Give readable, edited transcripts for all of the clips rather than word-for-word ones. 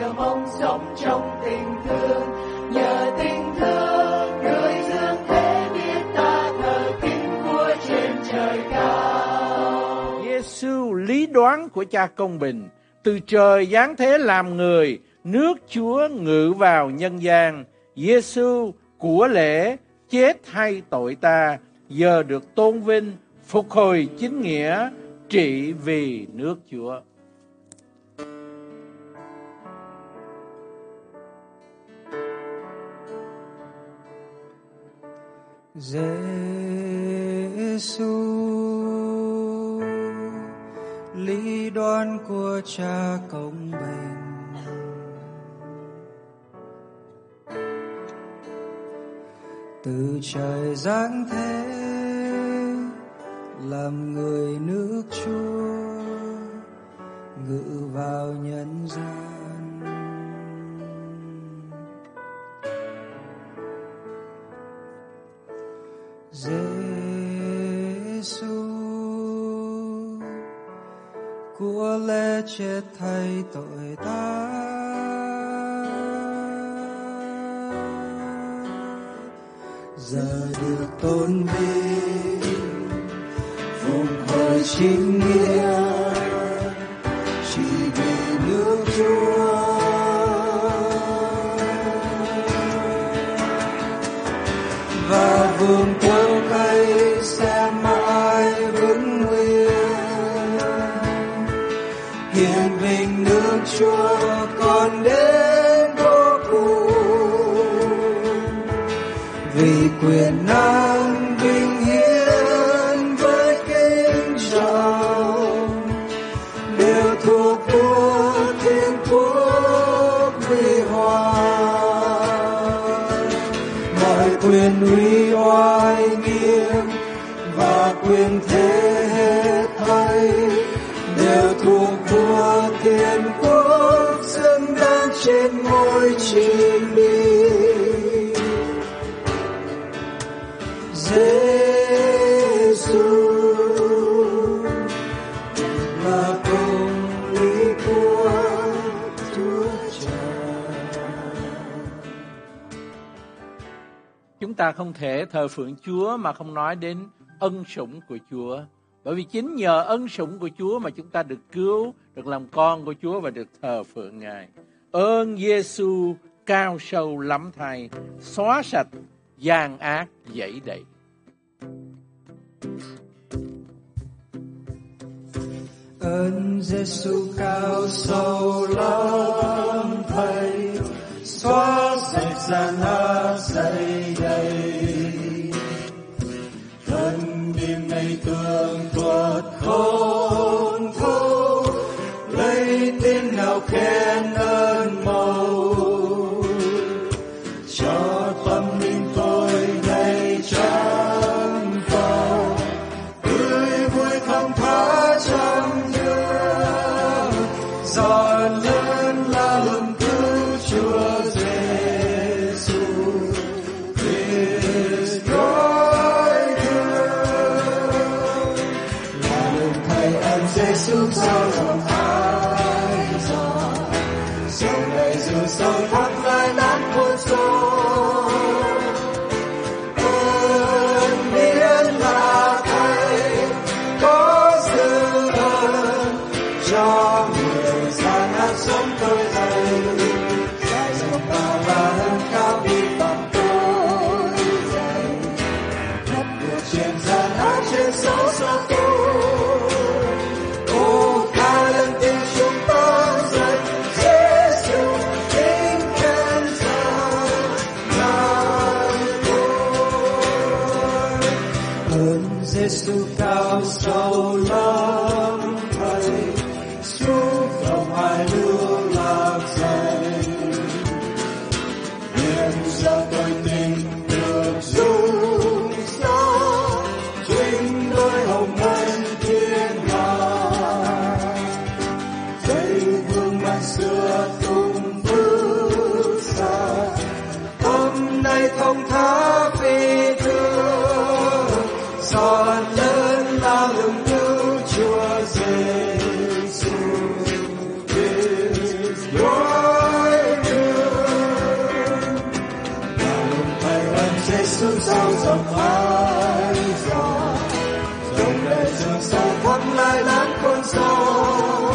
nhờ mong sống trong tình thương, nhờ tình thương người dương thế biết ta thờ kính Vua trên trời cao. Giêsu lý đoán của Cha công bình, từ trời giáng thế làm người, nước Chúa ngự vào nhân gian. Giêsu của lễ chết thay tội ta, giờ được tôn vinh, phục hồi chính nghĩa, trị vì nước Chúa. Giêsu lý đoán của Cha công bình, từ trời giáng thế làm người nước Chúa ngự vào nhân gian. Giêsu của lễ chết thay tội ta, giờ được tôn vinh, phục hồi chính nghĩa, chỉ vì nước Chúa. Và vườn thơm cây sẽ mãi vững nguyên, hiển vinh nước Chúa còn đến vô cùng. Vì quyền năng vinh hiển với kính trọng đều thuộc Vua Thiên Quốc huy hoàng. Mọi quyền uy oai nghiêm và quyền thế hết thảy đều thuộc Vua Thiên Quốc xứng đáng trên ngôi trị lý. Giêsu là công lý của Chúa Cha. Chúng ta không thể thờ phượng Chúa mà không nói đến ân sủng của Chúa. Bởi vì chính nhờ ân sủng của Chúa mà chúng ta được cứu, được làm con của Chúa và được thờ phượng Ngài. Ơn Giêsu cao sâu lắm thay, xóa sạch gian ác dẫy đậy. Ơn Giêsu cao sâu lắm thay, xóa sạch gian ác dẫy đậy. Thân đêm nay tường thuật khôn thấu, lấy tiếng nào khen ơn màu, cho tâm linh tôi đầy tràn vào, tươi vui không thả trong nhớ, giòn lớn là lòng cứu Chúa Giêsu Christ gói thương, là lời thầy ơn Giêsu sao rộng ai giò, sông này dù sâu thẳm lại nát cuốn sâu. Sống tôi dậy, dài dòng bao la hơn cao đi bằng tôi dậy, thất vượt trên gian ác trên sâu xa tôi. Ô ca lên tiếng chúng ta dậy, Giêsu kính khen rằng ngài tôi. Ơn Giêsu cao sâu lắm thầy, suốt dòng hai nước lạc dậy. Hiện giờ tôi tình được dung sao, chính đôi hồng ân thiên ngài. Dây vương mạnh xưa tung bước xa, hôm nay thông thả vì thương, giòn lớn là hưởng cứu Chúa Giêsu. Your sương sâu rộng mãi gió, dòng đời sương sâu thắm lại lắng con sâu.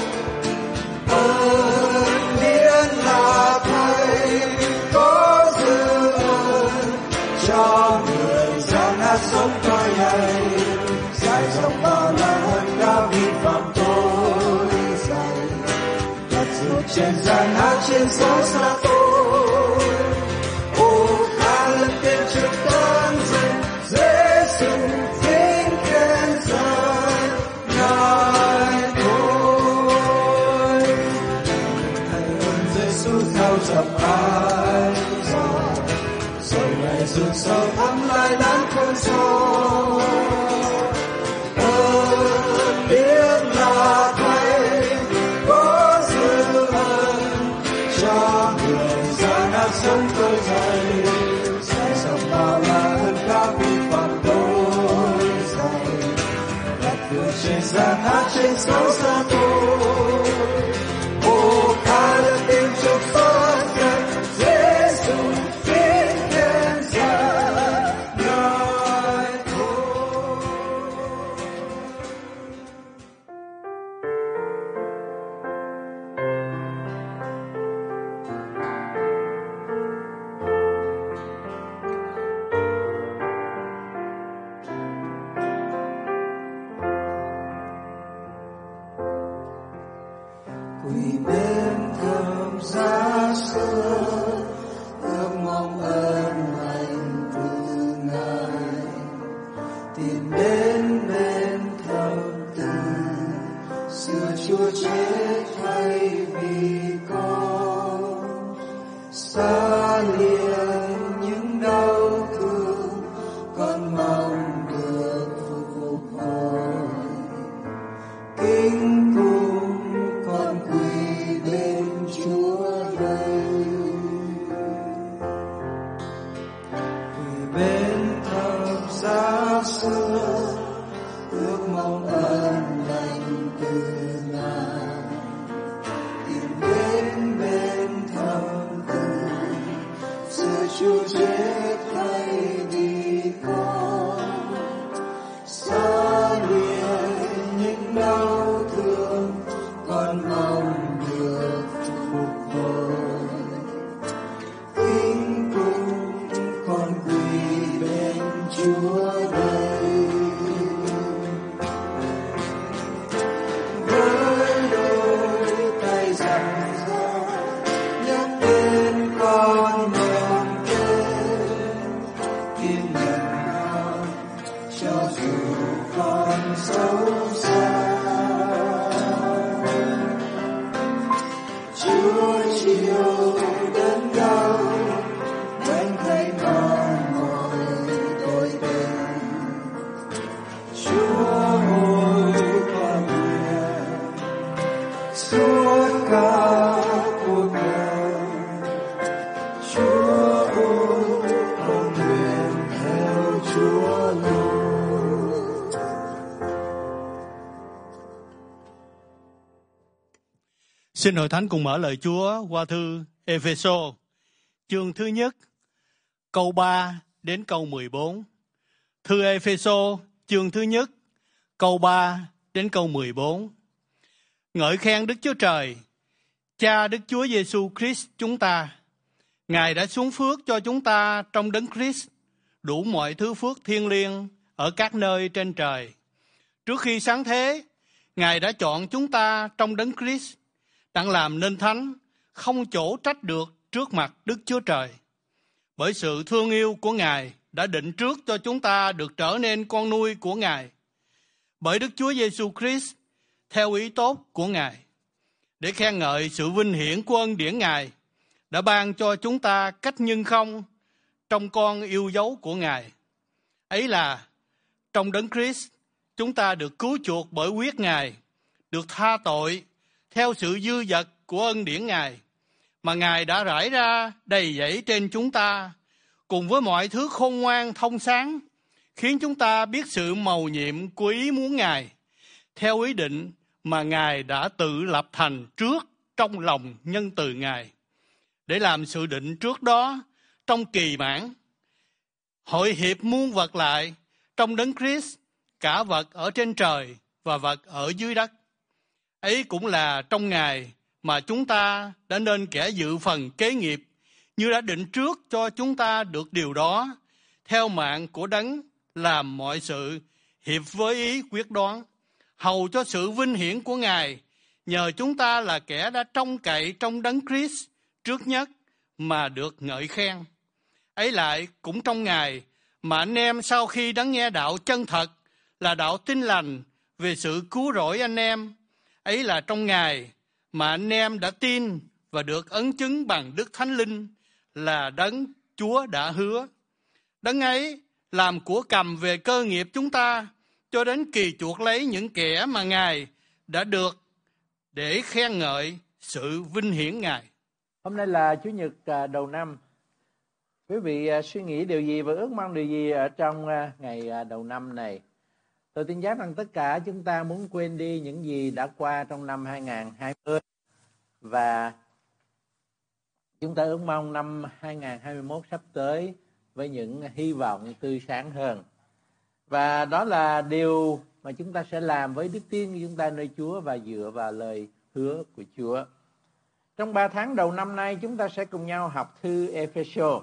Ơn điển là Thầy có dư ơn cho người gian hát sống coi này, dài dòng bao la hơn cao vì phạm tội dày, đặt ruột trên gian hát trên xóa xa tôi. Ô ta lên tên trước tân dân Giê-xu kính khen dân ngài thôi. Thầy ơn Giê-xu theo dập ai gió, sầu ngày rực sâu thắm lại đắng con sâu. Ơn biết là Thầy có dư ơn cho người gian ác sống tôi dậy, dài dòng bao la hơn các vi phạm tôi dày, đặt vượt trên gian ác trên xấu xa tôi. Ô ta đã tìm chúc phước nhân Giê-xu kính khen dân ngài thôi. Quỳ bên thơm giá xưa, ước mong ơn lành từ ngài, tìm đến bên thơm từ xưa Chúa chết thay vì con, xa lìa những đau thương con mong được phục hồi. Kính cùng con quỳ bên Chúa đây, quỳ bên thập giá xưa, ước mong ơn lành từ ngài, tìm đến bên thập từ xưa Chúa chết thay vì con, xa lìa những đau thương con mong được phục hồi. Kính cùng con quỳ bên Chúa đây, với đôi tay dang dở nhấc lên con mong tên, kiên nhẫn nào cho dù con xấu xa. Chúa chiều đến đâu đánh thấy con mọi tội tình. Chúa ơi con nguyện suốt cả cuộc đời. Chúa ơi con nguyện theo Chúa luôn. Xin Hội Thánh cùng mở lời Chúa qua thư Ê-phê-sô, chương thứ nhất, câu 3 đến câu 14. Thư Ê-phê-sô, chương thứ nhất, câu 3 đến câu 14. Ngợi khen Đức Chúa Trời, Cha Đức Chúa Giê-xu Christ chúng ta. Ngài đã xuống phước cho chúng ta trong Đấng Christ đủ mọi thứ phước thiêng liêng ở các nơi trên trời. Trước khi sáng thế, Ngài đã chọn chúng ta trong Đấng Christ đặng làm nên thánh, không chỗ trách được trước mặt Đức Chúa Trời. Bởi sự thương yêu của Ngài đã định trước cho chúng ta được trở nên con nuôi của Ngài, bởi Đức Chúa Giê-xu Christ theo ý tốt của Ngài, để khen ngợi sự vinh hiển của ân điển Ngài đã ban cho chúng ta cách nhưng không trong con yêu dấu của Ngài. Ấy là trong Đấng Christ chúng ta được cứu chuộc bởi huyết Ngài, được tha tội theo sự dư dật của ân điển Ngài mà Ngài đã rải ra đầy dẫy trên chúng ta, cùng với mọi thứ khôn ngoan thông sáng, khiến chúng ta biết sự mầu nhiệm của ý muốn Ngài, theo ý định mà Ngài đã tự lập thành trước trong lòng nhân từ Ngài, để làm sự định trước đó trong kỳ mãn. hội hiệp muôn vật lại trong đấng Christ, cả vật ở trên trời và vật ở dưới đất. Ấy cũng là trong Ngài mà chúng ta đã nên kẻ dự phần kế nghiệp, như đã định trước cho chúng ta được điều đó, theo mạng của đấng làm mọi sự hiệp với ý quyết đoán, hầu cho sự vinh hiển của Ngài, nhờ chúng ta là kẻ đã trông cậy trong đấng Christ trước nhất mà được ngợi khen. Ấy lại cũng trong Ngài mà anh em sau khi đã nghe đạo chân thật là đạo tin lành về sự cứu rỗi anh em, ấy là trong Ngài mà anh em đã tin và được ấn chứng bằng Đức Thánh Linh là đấng Chúa đã hứa. Đấng ấy làm của cầm về cơ nghiệp chúng ta cho đến kỳ chuộc lấy những kẻ mà Ngài đã được để khen ngợi sự vinh hiển Ngài. Hôm nay là Chủ nhật đầu năm. Quý vị suy nghĩ điều gì và ước mong điều gì ở trong ngày đầu năm này? Tôi tin chắc rằng tất cả chúng ta muốn quên đi những gì đã qua trong năm 2020 và chúng ta ước mong năm 2021 sắp tới với những hy vọng tươi sáng hơn. Và đó là điều mà chúng ta sẽ làm với đức tin của chúng ta nơi Chúa và dựa vào lời hứa của Chúa. Trong 3 tháng đầu năm nay chúng ta sẽ cùng nhau học thư Ê-phê-sô.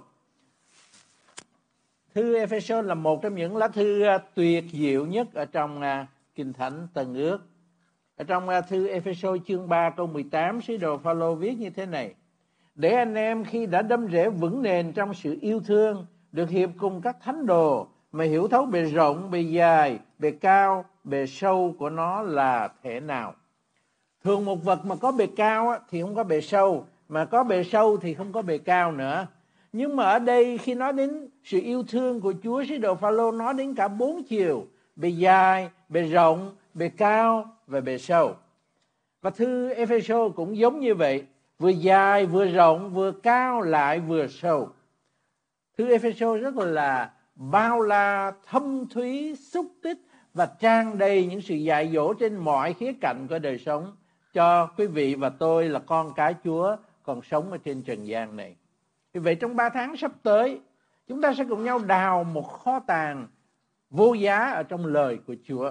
Thư Ê-phê-sô là một trong những lá thư tuyệt diệu nhất ở trong Kinh Thánh Tân Ước. Ở trong thư Ê-phê-sô chương 3 câu 18, sứ đồ Phao-lô viết như thế này: để anh em khi đã đâm rễ vững nền trong sự yêu thương, được hiệp cùng các thánh đồ mà hiểu thấu bề rộng, bề dài, bề cao, bề sâu của nó là thế nào. Thường một vật mà có bề cao thì không có bề sâu, mà có bề sâu thì không có bề cao nữa. Nhưng mà ở đây khi nói đến sự yêu thương của Chúa, sứ đồ Phao-lô nói đến cả 4 chiều: bề dài, bề rộng, bề cao và bề sâu. Và thư Ê-phê-sô cũng giống như vậy, vừa dài, vừa rộng, vừa cao lại vừa sâu. Thư Ê-phê-sô rất là bao la, thâm thúy, xúc tích và tràn đầy những sự dạy dỗ trên mọi khía cạnh của đời sống cho quý vị và tôi là con cái Chúa còn sống ở trên trần gian này. Vì vậy trong 3 tháng sắp tới, chúng ta sẽ cùng nhau đào một kho tàng vô giá ở trong lời của Chúa.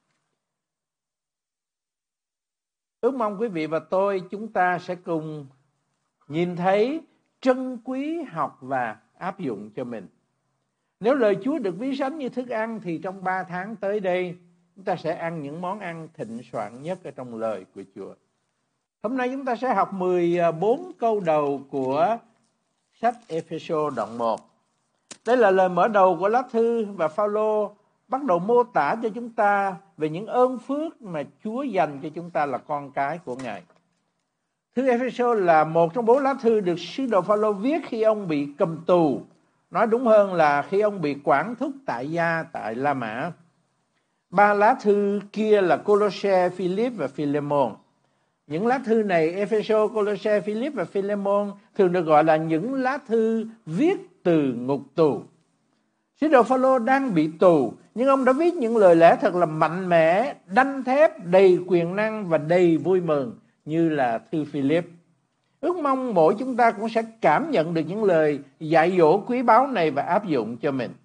Ước mong quý vị và tôi chúng ta sẽ cùng nhìn thấy, trân quý, học và áp dụng cho mình. Nếu lời Chúa được ví sánh như thức ăn thì trong 3 tháng tới đây chúng ta sẽ ăn những món ăn thịnh soạn nhất ở trong lời của Chúa. Hôm nay chúng ta sẽ học 14 câu đầu của sách Ê-phê-sô đoạn 1. Đây là lời mở đầu của lá thư và Phao-lô bắt đầu mô tả cho chúng ta về những ơn phước mà Chúa dành cho chúng ta là con cái của Ngài. Thư Ê-phê-sô là một trong 4 lá thư được sứ đồ Phao-lô viết khi ông bị cầm tù. Nói đúng hơn là khi ông bị quản thúc tại gia tại La Mã. 3 lá thư kia là Cô-lô-se, Phi-líp và Phi-lê-môn. Những lá thư này, Ê-phê-sô, Cô-lô-se, Phi-líp và Phi-lê-môn thường được gọi là những lá thư viết từ ngục tù. Sứ đồ Phao-lô đang bị tù, nhưng ông đã viết những lời lẽ thật là mạnh mẽ, đanh thép, đầy quyền năng và đầy vui mừng như là thư Phi-líp. Ước mong mỗi chúng ta cũng sẽ cảm nhận được những lời dạy dỗ quý báu này và áp dụng cho mình.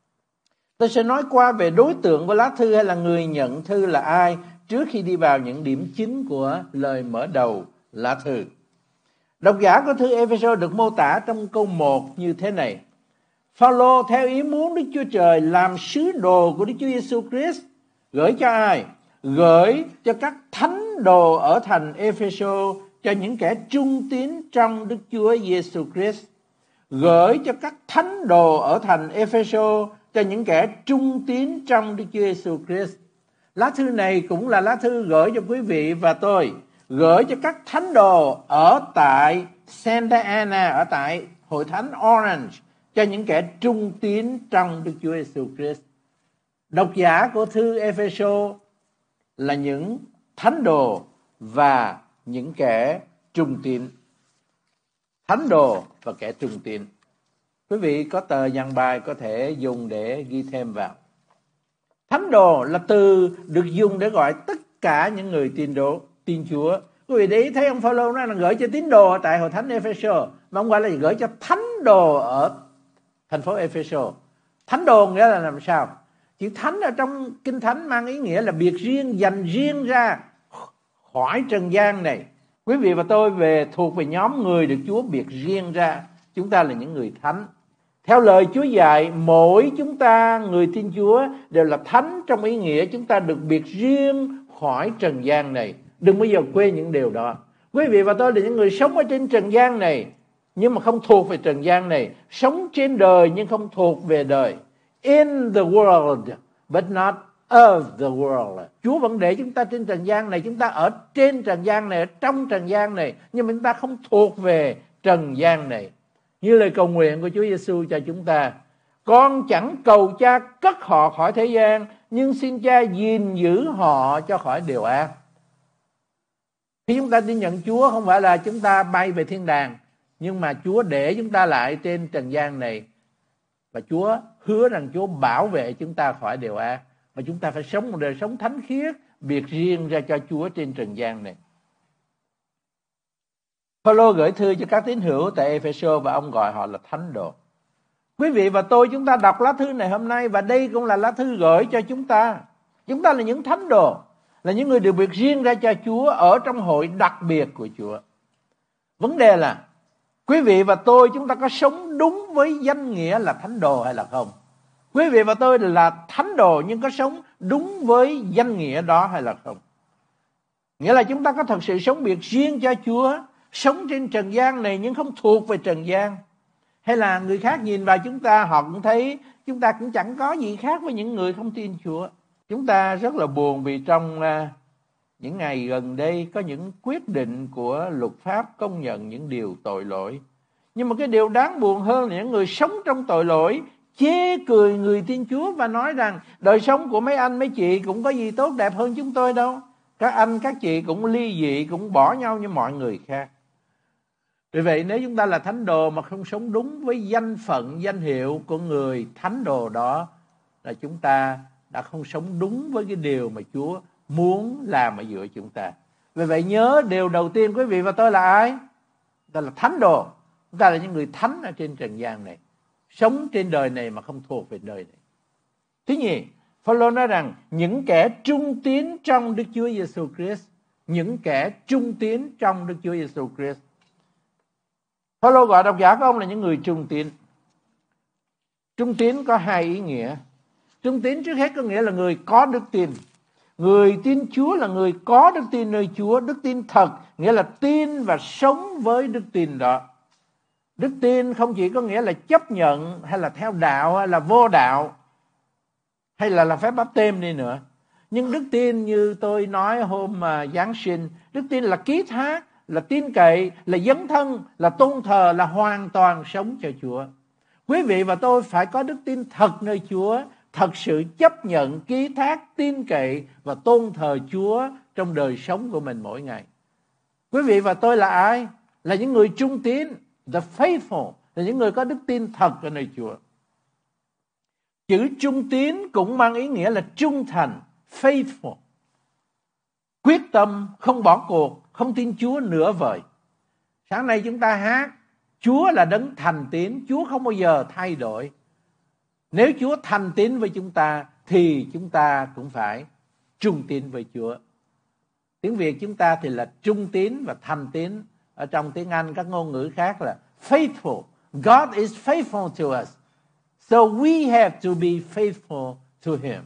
Tôi sẽ nói qua về đối tượng của lá thư hay là người nhận thư là ai trước khi đi vào những điểm chính của lời mở đầu lá thư. Độc giả của thư Ê-phê-sô được mô tả trong câu 1 như thế này: Phao-lô theo ý muốn Đức Chúa Trời làm sứ đồ của Đức Chúa Giêsu Christ, gửi cho ai? Gửi cho các thánh đồ ở thành Ê-phê-sô, cho những kẻ trung tín trong Đức Chúa Giêsu Christ. Gửi cho các thánh đồ ở thành Ê-phê-sô, cho những kẻ trung tín trong Đức Chúa Giêsu Christ. Lá thư này cũng là lá thư gửi cho quý vị và tôi, gửi cho các thánh đồ ở tại Santa Ana, ở tại hội thánh Orange, cho những kẻ trung tín trong Đức Chúa Giêsu Christ. Độc giả của thư Ê-phê-sô là những thánh đồ và những kẻ trung tín. Thánh đồ và kẻ trung tín. Quý vị có tờ dàn bài có thể dùng để ghi thêm vào. Thánh đồ là từ được dùng để gọi tất cả những người tin Chúa. Quý vị để ý thấy ông Phao-lô nói là gửi cho tín đồ tại hội thánh Ê-phê-sô, mà ông gọi là gửi cho thánh đồ ở thành phố Ê-phê-sô. Thánh đồ nghĩa là làm sao? Chữ thánh ở trong Kinh Thánh mang ý nghĩa là biệt riêng, dành riêng ra khỏi trần gian này. Quý vị và tôi thuộc về nhóm người được Chúa biệt riêng ra. Chúng ta là những người thánh. Theo lời Chúa dạy, mỗi chúng ta người tin Chúa đều là thánh trong ý nghĩa chúng ta được biệt riêng khỏi trần gian này. Đừng bao giờ quên những điều đó. Quý vị và tôi là những người sống ở trên trần gian này, nhưng mà không thuộc về trần gian này. Sống trên đời nhưng không thuộc về đời. In the world, but not of the world. Chúa vẫn để chúng ta trên trần gian này. Chúng ta ở trên trần gian này, ở trong trần gian này, nhưng mà chúng ta không thuộc về trần gian này. Như lời cầu nguyện của Chúa Giêsu cho chúng ta: con chẳng cầu Cha cất họ khỏi thế gian, nhưng xin Cha gìn giữ họ cho khỏi điều ác. Khi chúng ta tin nhận Chúa, không phải là chúng ta bay về thiên đàng, nhưng mà Chúa để chúng ta lại trên trần gian này. Và Chúa hứa rằng Chúa bảo vệ chúng ta khỏi điều ác. Và chúng ta phải sống một đời sống thánh khiết, biệt riêng ra cho Chúa trên trần gian này. Phaolô gửi thư cho các tín hữu tại Ephesos và ông gọi họ là thánh đồ. Quý vị và tôi, chúng ta đọc lá thư này hôm nay, và đây cũng là lá thư gửi cho chúng ta. Chúng ta là những thánh đồ, là những người được biệt riêng ra cho Chúa ở trong hội đặc biệt của Chúa. Vấn đề là quý vị và tôi, chúng ta có sống đúng với danh nghĩa là thánh đồ hay là không? Quý vị và tôi là thánh đồ, nhưng có sống đúng với danh nghĩa đó hay là không? Nghĩa là chúng ta có thật sự sống biệt riêng cho Chúa, sống trên trần gian này nhưng không thuộc về trần gian. Hay là người khác nhìn vào chúng ta, họ cũng thấy chúng ta cũng chẳng có gì khác với những người không tin Chúa. Chúng ta rất là buồn vì trong những ngày gần đây có những quyết định của luật pháp công nhận những điều tội lỗi. Nhưng mà cái điều đáng buồn hơn là những người sống trong tội lỗi chê cười người tin Chúa và nói rằng đời sống của mấy anh mấy chị cũng có gì tốt đẹp hơn chúng tôi đâu. Các anh các chị cũng ly dị, cũng bỏ nhau như mọi người khác. Vì vậy nếu chúng ta là thánh đồ mà không sống đúng với danh phận, danh hiệu của người thánh đồ đó, là chúng ta đã không sống đúng với cái điều mà Chúa muốn làm ở giữa chúng ta. Vì vậy nhớ điều đầu tiên, quý vị và tôi là ai? Ta là thánh đồ. Chúng ta là những người thánh ở trên trần gian này, sống trên đời này mà không thuộc về đời này. Thứ nhì, Phaolô nói rằng những kẻ trung tín trong Đức Chúa Giêsu Christ, những kẻ trung tín trong Đức Chúa Giêsu Christ. Phaolô gọi độc giả của ông là những người trung tín. Trung tín có hai ý nghĩa. Trung tín trước hết có nghĩa là người có đức tin. Người tin Chúa là người có đức tin nơi Chúa. Đức tin thật nghĩa là tin và sống với đức tin đó. Đức tin không chỉ có nghĩa là chấp nhận hay là theo đạo hay là vô đạo hay là phép báp têm đi nữa. Nhưng đức tin như tôi nói hôm Giáng sinh, đức tin là ký thác, là tin cậy, là dấn thân, là tôn thờ, là hoàn toàn sống cho Chúa. Quý vị và tôi phải có đức tin thật nơi Chúa, thật sự chấp nhận, ký thác, tin cậy và tôn thờ Chúa trong đời sống của mình mỗi ngày. Quý vị và tôi là ai? Là những người trung tín, the faithful, là những người có đức tin thật ở nơi Chúa. Chữ trung tín cũng mang ý nghĩa là trung thành, faithful. Quyết tâm, không bỏ cuộc, không tin Chúa nửa vời. Sáng nay chúng ta hát, Chúa là đấng thành tín, Chúa không bao giờ thay đổi. Nếu Chúa thành tín với chúng ta, thì chúng ta cũng phải trung tín với Chúa. Tiếng Việt chúng ta thì là trung tín và thành tín. Ở trong tiếng Anh các ngôn ngữ khác là faithful. God is faithful to us. So we have to be faithful to Him.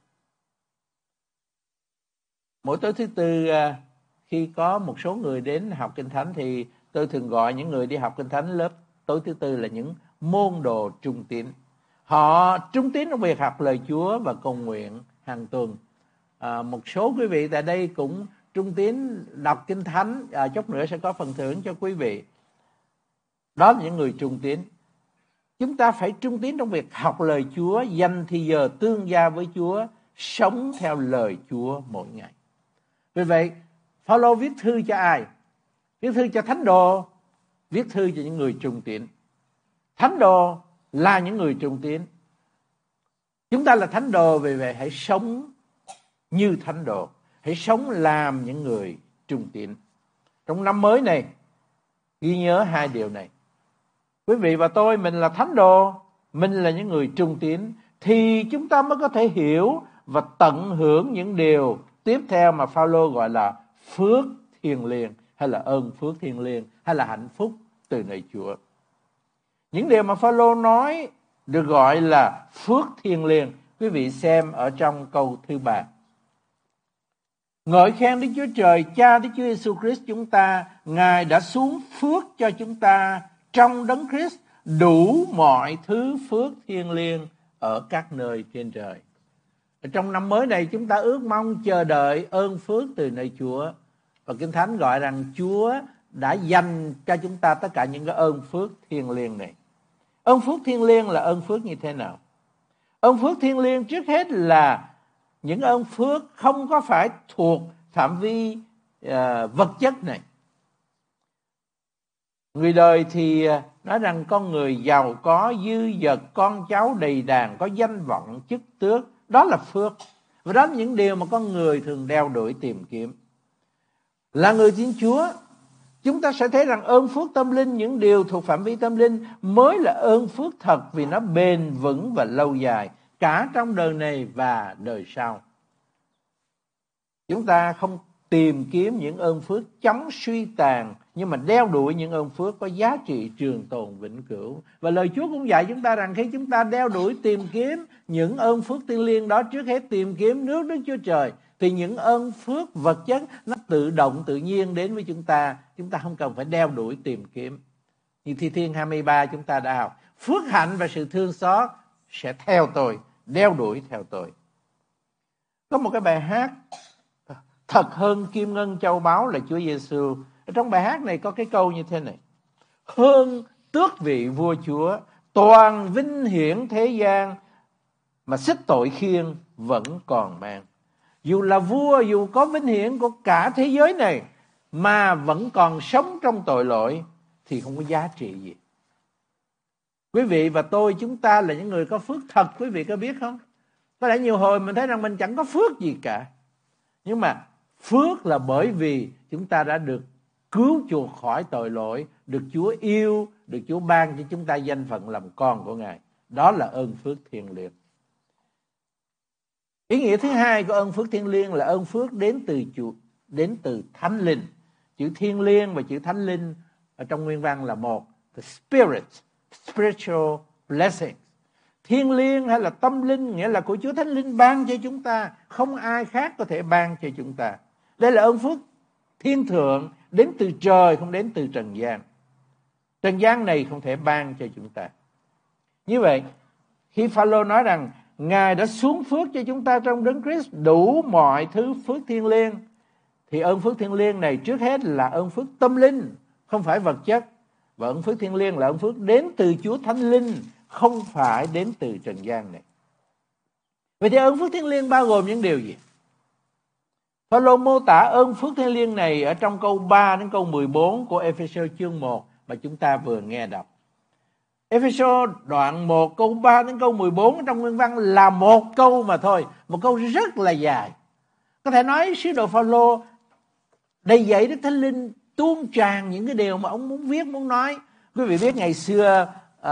Mỗi tối thứ tư, khi có một số người đến học Kinh Thánh thì tôi thường gọi những người đi học Kinh Thánh lớp tối thứ tư là những môn đồ trung tín. Họ trung tín trong việc học lời Chúa và cầu nguyện hàng tuần. Một số quý vị tại đây cũng trung tín đọc Kinh Thánh, chút nữa sẽ có phần thưởng cho quý vị. Đó là những người trung tín. Chúng ta phải trung tín trong việc học lời Chúa, dành thời giờ tương giao với Chúa, sống theo lời Chúa mỗi ngày. Vì vậy, Phaolô viết thư cho ai? Viết thư cho thánh đồ, viết thư cho những người trung tín. Thánh đồ là những người trung tín. Chúng ta là thánh đồ, vì vậy hãy sống như thánh đồ. Hãy sống làm những người trung tín. Trong năm mới này, ghi nhớ hai điều này. Quý vị và tôi, mình là thánh đồ, mình là những người trung tín, thì chúng ta mới có thể hiểu và tận hưởng những điều tiếp theo mà Phaolô gọi là phước thiêng liêng, hay là ơn phước thiêng liêng, hay là hạnh phúc từ nơi Chúa. Những điều mà Phaolô nói được gọi là phước thiêng liêng. Quý vị xem ở trong câu thứ 3. Ngợi khen Đức Chúa Trời, Cha Đức Chúa Giêsu Christ chúng ta, Ngài đã xuống phước cho chúng ta trong Đấng Christ đủ mọi thứ phước thiêng liêng ở các nơi trên trời. Trong năm mới này chúng ta ước mong chờ đợi ơn phước từ nơi Chúa. Và Kinh Thánh gọi rằng Chúa đã dành cho chúng ta tất cả những cái ơn phước thiêng liêng này. Ơn phước thiêng liêng là ơn phước như thế nào? Ơn phước thiêng liêng trước hết là những ơn phước không có phải thuộc phạm vi vật chất này. Người đời thì nói rằng con người giàu có, dư dật, con cháu đầy đàn, có danh vọng, chức tước, đó là phước. Và đó là những điều mà con người thường đeo đuổi tìm kiếm. Là người tin Chúa, chúng ta sẽ thấy rằng ơn phước tâm linh, những điều thuộc phạm vi tâm linh mới là ơn phước thật, vì nó bền vững và lâu dài, cả trong đời này và đời sau. Chúng ta không tìm kiếm những ơn phước chống suy tàn, nhưng mà đeo đuổi những ơn phước có giá trị trường tồn vĩnh cửu. Và lời Chúa cũng dạy chúng ta rằng khi chúng ta đeo đuổi tìm kiếm những ơn phước thiêng liêng đó, trước hết tìm kiếm nước Đức Chúa Trời, thì những ơn phước vật chất nó tự động tự nhiên đến với chúng ta. Chúng ta không cần phải đeo đuổi tìm kiếm. Như Thi Thiên 23 chúng ta đã học, phước hạnh và sự thương xót sẽ theo tôi, đeo đuổi theo tôi. Có một cái bài hát thật hơn kim ngân châu báu là Chúa Giêsu. Trong bài hát này có cái câu như thế này: hơn tước vị vua chúa, toàn vinh hiển thế gian, mà xích tội khiêng vẫn còn mang. Dù là vua, dù có vinh hiển của cả thế giới này, mà vẫn còn sống trong tội lỗi, thì không có giá trị gì. Quý vị và tôi, chúng ta là những người có phước thật, quý vị có biết không? Có lẽ nhiều hồi mình thấy rằng mình chẳng có phước gì cả. Nhưng mà phước là bởi vì chúng ta đã được cứu chuộc khỏi tội lỗi, được Chúa yêu, được Chúa ban cho chúng ta danh phận làm con của Ngài. Đó là ơn phước thiêng liêng. Ý nghĩa thứ hai của ơn phước thiêng liêng là ơn phước đến từ Thánh Linh. Chữ thiêng liêng và chữ Thánh Linh ở trong nguyên văn là một. The Spirit, spiritual blessing. Thiêng liêng hay là tâm linh nghĩa là của Chúa Thánh Linh ban cho chúng ta, không ai khác có thể ban cho chúng ta. Đây là ơn phước thiên thượng, đến từ trời, không đến từ trần gian. Trần gian này không thể ban cho chúng ta. Như vậy, khi Phaolô nói rằng Ngài đã xuống phước cho chúng ta trong Đấng Christ đủ mọi thứ phước thiêng liêng, thì ơn phước thiêng liêng này trước hết là ơn phước tâm linh, không phải vật chất. Và ơn phước thiêng liêng là ơn phước đến từ Chúa Thánh Linh, không phải đến từ trần gian này. Vậy thì ơn phước thiêng liêng bao gồm những điều gì? Phaolô mô tả ơn phước thiêng liêng này ở trong câu 3 đến câu 14 của Ê-phê-sô chương 1 mà chúng ta vừa nghe đọc. Ê-phê-sô đoạn 1 câu 3 đến câu 14 trong nguyên văn là một câu mà thôi, một câu rất là dài. Có thể nói sứ đồ Phaolô đầy dẫy Đức Thánh Linh tuôn tràn những cái điều mà ông muốn viết, muốn nói. Quý vị biết ngày xưa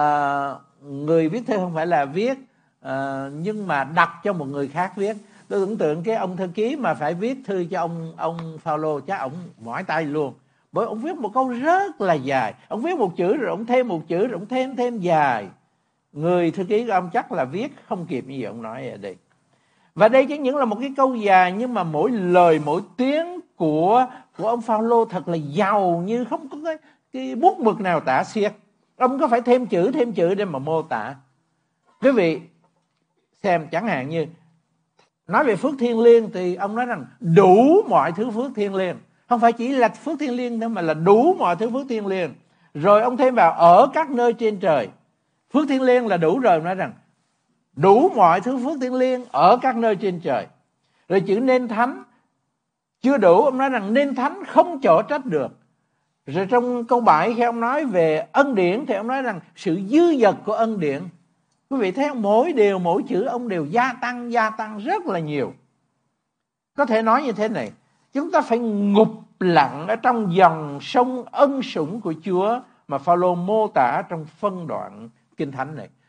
người viết thư không phải là viết nhưng mà đặt cho một người khác viết. Tôi tưởng tượng cái ông thư ký mà phải viết thư cho ông Phaolô, chắc ông mỏi tay luôn. Bởi ông viết một câu rất là dài. Ông viết một chữ rồi ông thêm một chữ rồi ông thêm dài. Người thư ký của ông chắc là viết không kịp như vậy ông nói ở đây. Và đây chẳng những là một cái câu dài, nhưng mà mỗi lời mỗi tiếng của ông Phaolô thật là giàu, như không có cái bút mực nào tả xiết. Ông có phải thêm chữ để mà mô tả. Quý vị xem, chẳng hạn như nói về phước thiêng liêng thì ông nói rằng đủ mọi thứ phước thiêng liêng. Không phải chỉ là phước thiêng liêng thôi, mà là đủ mọi thứ phước thiêng liêng. Rồi ông thêm vào ở các nơi trên trời. Phước thiêng liêng là đủ rồi, ông nói rằng đủ mọi thứ phước thiêng liêng ở các nơi trên trời. Rồi chữ nên thánh chưa đủ, ông nói rằng nên thánh không chỗ trách được. Rồi trong câu 7 khi ông nói về ân điển thì ông nói rằng sự dư dật của ân điển. Quý vị thấy mỗi điều mỗi chữ ông đều gia tăng rất là nhiều. Có thể nói như thế này, chúng ta phải ngụp lặng ở trong dòng sông ân sủng của Chúa mà Phaolô mô tả trong phân đoạn Kinh Thánh này.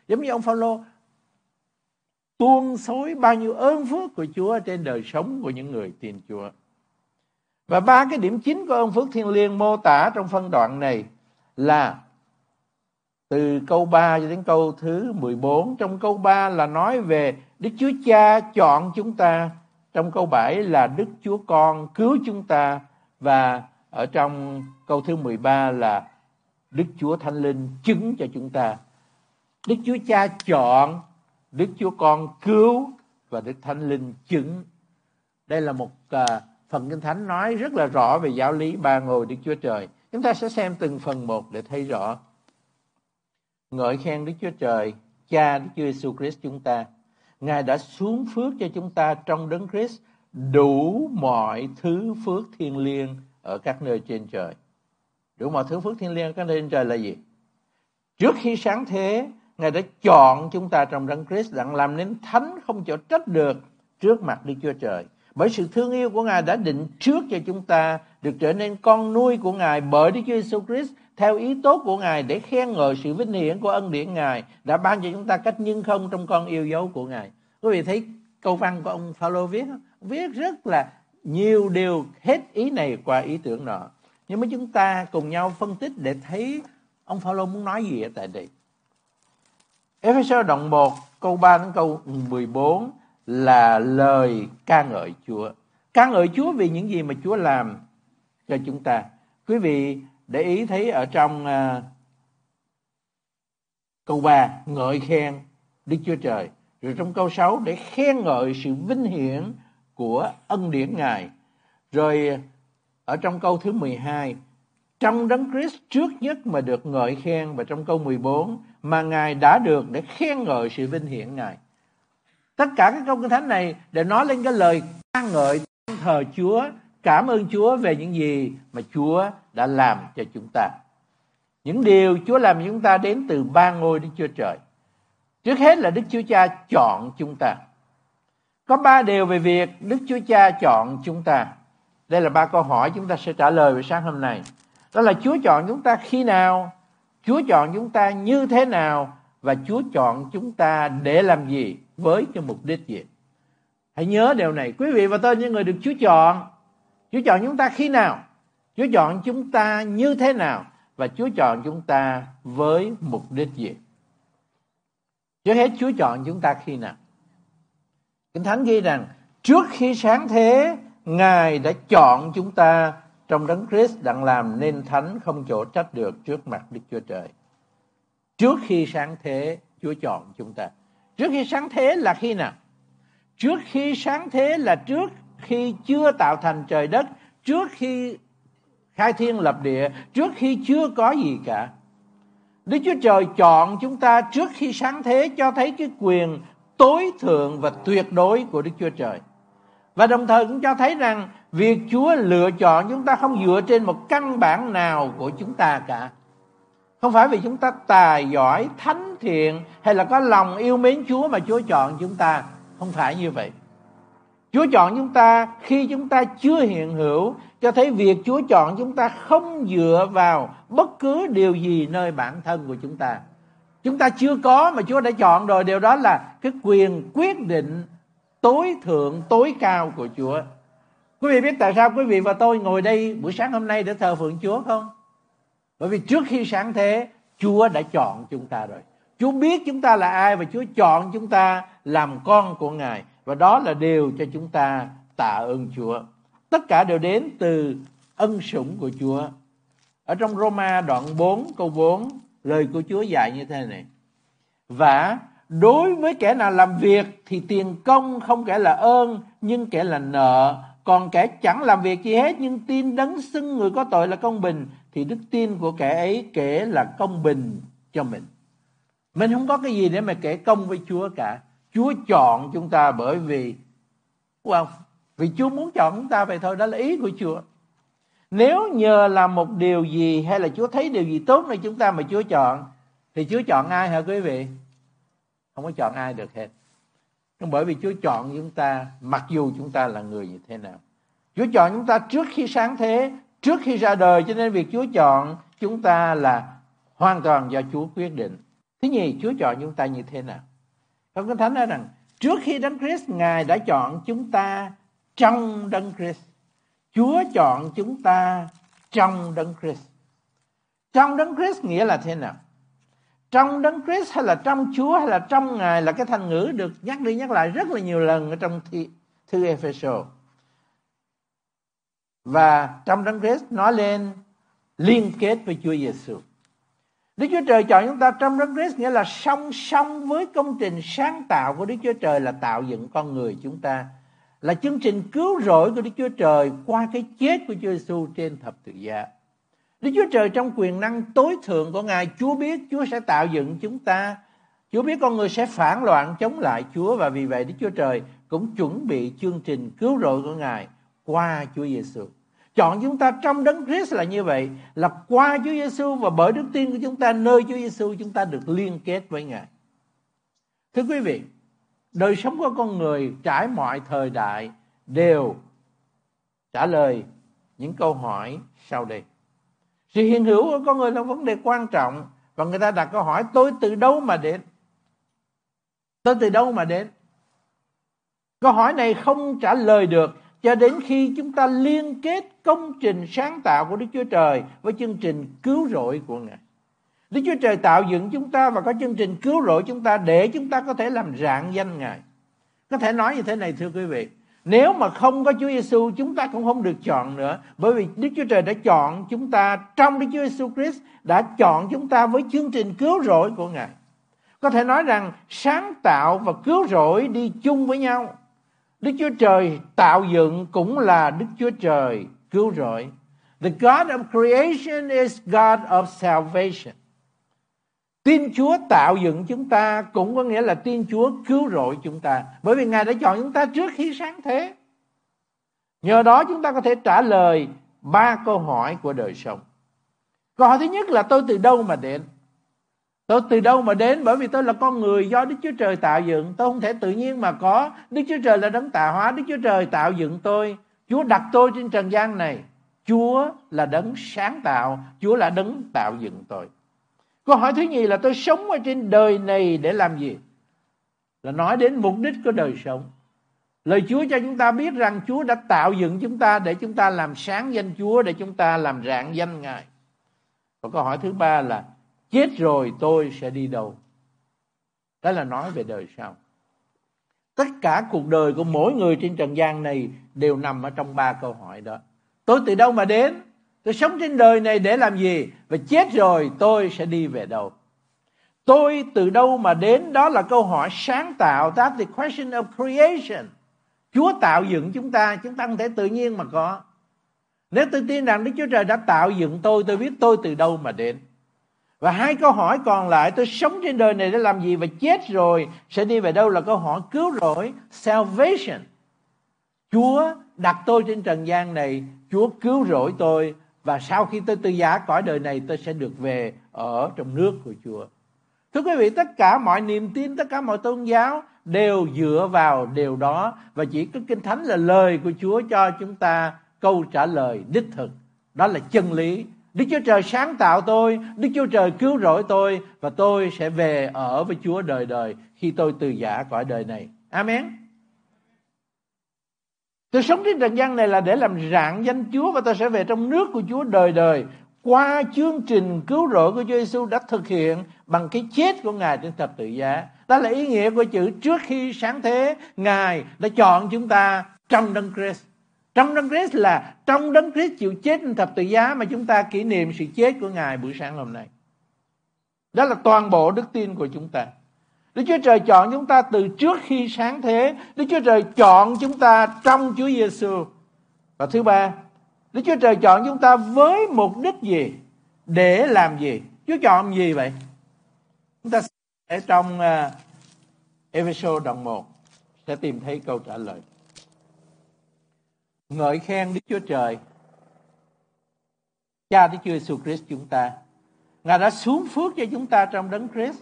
Giống như ông Phaolô tuôn xối bao nhiêu ơn phước của Chúa trên đời sống của những người tin Chúa. Và 3 cái điểm chính của ơn phước thiêng liêng mô tả trong phân đoạn này là từ câu 3 cho đến câu thứ 14. Trong câu 3 là nói về Đức Chúa Cha chọn chúng ta. Trong câu 7 là Đức Chúa Con cứu chúng ta. Và ở trong câu thứ 13 là Đức Chúa Thánh Linh chứng cho chúng ta. Đức Chúa Cha chọn, Đức Chúa Con cứu và Đức Thánh Linh chứng. Đây là một phần Kinh Thánh nói rất là rõ về giáo lý ba ngôi Đức Chúa Trời. Chúng ta sẽ xem từng phần một để thấy rõ. Ngợi khen Đức Chúa Trời, Cha Đức Chúa Giêsu Christ chúng ta. Ngài đã xuống phước cho chúng ta trong Đấng Christ đủ mọi thứ phước thiêng liêng ở các nơi trên trời. Đủ mọi thứ phước thiêng liêng ở các nơi trên trời là gì? Trước khi sáng thế, Ngài đã chọn chúng ta trong Đấng Christ đặng làm nên thánh không chỗ trách được trước mặt Đức Chúa Trời. Bởi sự thương yêu của Ngài đã định trước cho chúng ta được trở nên con nuôi của Ngài bởi Đức Chúa Giêsu Christ theo ý tốt của Ngài, để khen ngợi sự vinh hiển của ân điển Ngài đã ban cho chúng ta cách nhưng không trong con yêu dấu của Ngài. Quý vị thấy câu văn của ông Phaolô viết không? Viết rất là nhiều điều, hết ý này qua ý tưởng nọ. Nhưng mà chúng ta cùng nhau phân tích để thấy ông Phaolô muốn nói gì ở tại đây. Ê-phê-sô đoạn 1 câu 3 đến câu 14 là lời ca ngợi Chúa. Ca ngợi Chúa vì những gì mà Chúa làm cho chúng ta. Quý vị để ý thấy ở trong câu 3 ngợi khen Đức Chúa Trời. Rồi trong câu 6 để khen ngợi sự vinh hiển của ân điển Ngài. Rồi ở trong câu thứ 12 trong Đấng Christ trước nhất mà được ngợi khen. Và trong câu 14 mà Ngài đã được để khen ngợi sự vinh hiển Ngài. Tất cả các câu Kinh Thánh này để nói lên cái lời ca ngợi thờ Chúa, cảm ơn Chúa về những gì mà Chúa đã làm cho chúng ta. Những điều Chúa làm cho chúng ta đến từ ba ngôi Đức Chúa Trời. Trước hết là Đức Chúa Cha chọn chúng ta. Có 3 điều về việc Đức Chúa Cha chọn chúng ta. Đây là 3 câu hỏi chúng ta sẽ trả lời vào sáng hôm nay. Đó là Chúa chọn chúng ta khi nào, Chúa chọn chúng ta như thế nào, và Chúa chọn chúng ta để làm gì, với cái mục đích gì. Hãy nhớ điều này, quý vị và tôi những người được Chúa chọn. Chúa chọn chúng ta khi nào, Chúa chọn chúng ta như thế nào, và Chúa chọn chúng ta với mục đích gì. Trước hết Chúa chọn chúng ta khi nào? Kinh Thánh ghi rằng trước khi sáng thế, Ngài đã chọn chúng ta trong Đấng Christ đặng làm nên thánh không chỗ trách được trước mặt Đức Chúa Trời. Trước khi sáng thế, Chúa chọn chúng ta. Trước khi sáng thế là khi nào? Trước khi sáng thế là trước khi chưa tạo thành trời đất, trước khi khai thiên lập địa, trước khi chưa có gì cả. Đức Chúa Trời chọn chúng ta trước khi sáng thế, cho thấy cái quyền tối thượng và tuyệt đối của Đức Chúa Trời. Và đồng thời cũng cho thấy rằng việc Chúa lựa chọn chúng ta không dựa trên một căn bản nào của chúng ta cả. Không phải vì chúng ta tài giỏi, thánh thiện hay là có lòng yêu mến Chúa mà Chúa chọn chúng ta. Không phải như vậy. Chúa chọn chúng ta khi chúng ta chưa hiện hữu, cho thấy việc Chúa chọn chúng ta không dựa vào bất cứ điều gì nơi bản thân của chúng ta. Chúng ta chưa có mà Chúa đã chọn rồi. Điều đó là cái quyền quyết định tối thượng, tối cao của Chúa. Quý vị biết tại sao quý vị và tôi ngồi đây buổi sáng hôm nay để thờ phượng Chúa không? Bởi vì trước khi sáng thế, Chúa đã chọn chúng ta rồi. Chúa biết chúng ta là ai và Chúa chọn chúng ta làm con của Ngài. Và đó là điều cho chúng ta tạ ơn Chúa. Tất cả đều đến từ ân sủng của Chúa. Ở trong Roma đoạn 4 câu 4, lời của Chúa dạy như thế này: và đối với kẻ nào làm việc thì tiền công không kể là ơn, nhưng kể là nợ. Còn kẻ chẳng làm việc gì hết nhưng tin đấng xưng người có tội là công bình, thì đức tin của kẻ ấy kể là công bình cho mình. Mình không có cái gì để mà kể công với Chúa cả. Chúa chọn chúng ta bởi vì vì Chúa muốn chọn chúng ta vậy thôi. Đó là ý của Chúa. Nếu nhờ làm một điều gì hay là Chúa thấy điều gì tốt nơi chúng ta mà Chúa chọn, thì Chúa chọn ai hả quý vị? Không có chọn ai được hết. Bởi vì Chúa chọn chúng ta mặc dù chúng ta là người như thế nào. Chúa chọn chúng ta trước khi sáng thế, trước khi ra đời, cho nên việc Chúa chọn chúng ta là hoàn toàn do Chúa quyết định. Thứ nhì, Chúa chọn chúng ta như thế nào? Trong Kinh Thánh nói rằng trước khi Đấng Christ, Ngài đã chọn chúng ta trong Đấng Christ. Chúa chọn chúng ta trong Đấng Christ. Trong Đấng Christ nghĩa là thế nào? Trong Đấng Christ hay là trong Chúa hay là trong Ngài là cái thành ngữ được nhắc đi nhắc lại rất là nhiều lần ở trong thư Ê-phê-sô. Và trong Đấng Christ nói lên liên kết với Chúa Giêsu. Đức Chúa Trời chọn chúng ta trong Đấng Christ nghĩa là song song với công trình sáng tạo của Đức Chúa Trời là tạo dựng con người chúng ta, là chương trình cứu rỗi của Đức Chúa Trời qua cái chết của Chúa Giêsu trên thập tự giá. Đức Chúa Trời trong quyền năng tối thượng của Ngài, Chúa biết Chúa sẽ tạo dựng chúng ta. Chúa biết con người sẽ phản loạn chống lại Chúa, và vì vậy Đức Chúa Trời cũng chuẩn bị chương trình cứu rỗi của Ngài qua Chúa Giêsu. Chọn chúng ta trong Đấng Christ là như vậy, là qua Chúa Giêsu và bởi đức tin của chúng ta nơi Chúa Giêsu chúng ta được liên kết với Ngài. Thưa quý vị, đời sống của con người trải mọi thời đại đều trả lời những câu hỏi sau đây. Sự hiện hữu của con người là vấn đề quan trọng, và người ta đặt câu hỏi tôi từ đâu mà đến? Tôi từ đâu mà đến? Câu hỏi này không trả lời được cho đến khi chúng ta liên kết công trình sáng tạo của Đức Chúa Trời với chương trình cứu rỗi của Ngài. Đức Chúa Trời tạo dựng chúng ta và có chương trình cứu rỗi chúng ta để chúng ta có thể làm rạng danh Ngài. Có thể nói như thế này thưa quý vị, nếu mà không có Chúa Giêsu chúng ta cũng không được chọn nữa, bởi vì Đức Chúa Trời đã chọn chúng ta trong Đức Chúa Giêsu Christ, đã chọn chúng ta với chương trình cứu rỗi của Ngài. Có thể nói rằng sáng tạo và cứu rỗi đi chung với nhau. Đức Chúa Trời tạo dựng cũng là Đức Chúa Trời cứu rỗi. The God of creation is God of salvation. Tin Chúa tạo dựng chúng ta cũng có nghĩa là tin Chúa cứu rỗi chúng ta, bởi vì Ngài đã chọn chúng ta trước khi sáng thế. Nhờ đó chúng ta có thể trả lời 3 câu hỏi của đời sống. Câu hỏi thứ nhất là tôi từ đâu mà đến? Tôi từ đâu mà đến? Bởi vì tôi là con người do Đức Chúa Trời tạo dựng. Tôi không thể tự nhiên mà có. Đức Chúa Trời là đấng tạo hóa. Đức Chúa Trời tạo dựng tôi. Chúa đặt tôi trên trần gian này. Chúa là đấng sáng tạo. Chúa là đấng tạo dựng tôi. Câu hỏi thứ nhì là tôi sống ở trên đời này để làm gì? Là nói đến mục đích của đời sống. Lời Chúa cho chúng ta biết rằng Chúa đã tạo dựng chúng ta để chúng ta làm sáng danh Chúa, để chúng ta làm rạng danh Ngài. Và câu hỏi thứ ba là chết rồi tôi sẽ đi đâu? Đó là nói về đời sau. Tất cả cuộc đời của mỗi người trên trần gian này đều nằm ở trong 3 câu hỏi đó. Tôi từ đâu mà đến? Tôi sống trên đời này để làm gì? Và chết rồi tôi sẽ đi về đâu? Tôi từ đâu mà đến? Đó là câu hỏi sáng tạo. That's the question of creation. Chúa tạo dựng chúng ta không thể tự nhiên mà có. Nếu tôi tin rằng Đức Chúa Trời đã tạo dựng tôi biết tôi từ đâu mà đến. Và 2 câu hỏi còn lại, tôi sống trên đời này để làm gì và chết rồi sẽ đi về đâu, là câu hỏi cứu rỗi, salvation. Chúa đặt tôi trên trần gian này, Chúa cứu rỗi tôi, và sau khi tôi từ giã cõi đời này tôi sẽ được về ở trong nước của Chúa. Thưa quý vị, tất cả mọi niềm tin, tất cả mọi tôn giáo đều dựa vào điều đó, và chỉ có Kinh Thánh là lời của Chúa cho chúng ta câu trả lời đích thực. Đó là chân lý. Đức Chúa Trời sáng tạo tôi, Đức Chúa Trời cứu rỗi tôi, và tôi sẽ về ở với Chúa đời đời khi tôi từ giã cõi đời này. Amen. Tôi sống trên trần gian này là để làm rạng danh Chúa, và tôi sẽ về trong nước của Chúa đời đời qua chương trình cứu rỗi của Chúa Giêsu đã thực hiện bằng cái chết của Ngài trên thập tự giá. Đó là ý nghĩa của chữ trước khi sáng thế, Ngài đã chọn chúng ta trong Đấng Christ. Trong Đấng Christ là trong Đấng Christ chịu chết trên thập tự giá mà chúng ta kỷ niệm sự chết của Ngài buổi sáng hôm nay. Đó là toàn bộ đức tin của chúng ta. Đức Chúa Trời chọn chúng ta từ trước khi sáng thế. Đức Chúa Trời chọn chúng ta trong Chúa Giêsu. Và thứ ba, Đức Chúa Trời chọn chúng ta với mục đích gì? Để làm gì? Chúa chọn gì vậy? Chúng ta sẽ trong Ê-phê-sô đoạn 1 sẽ tìm thấy câu trả lời. Ngợi khen Đức Chúa Trời, Cha Đức Chúa Giêsu Christ chúng ta. Ngài đã xuống phước cho chúng ta trong Đấng Christ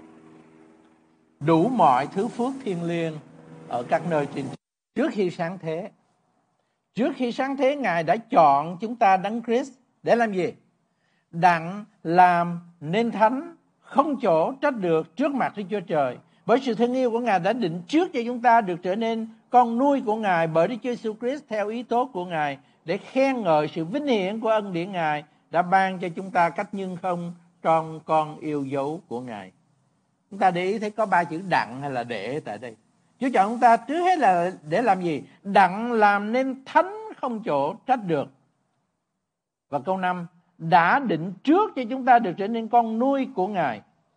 đủ mọi thứ phước thiêng liêng ở các nơi trên trước khi sáng thế. Trước khi sáng thế, Ngài đã chọn chúng ta Đấng Christ để làm gì? Đặng làm nên thánh, không chỗ trách được trước mặt Đức Chúa Trời. Bởi sự thương yêu của Ngài đã định trước cho chúng ta được trở nên con nuôi của Ngài bởi Đức Chúa Jesus Christ theo ý tốt của Ngài, để khen ngợi sự vinh hiển của ân điển Ngài đã ban cho chúng ta cách nhưng không trong con yêu dấu của Ngài. Chúng ta để ý thấy có 3 chữ đặng hay là để tại đây. Chúa chọn chúng ta trước hết là để làm gì? Đặng làm nên thánh không chỗ trách được. Và câu 5, đã định trước cho chúng ta được trở nên con nuôi của Ngài,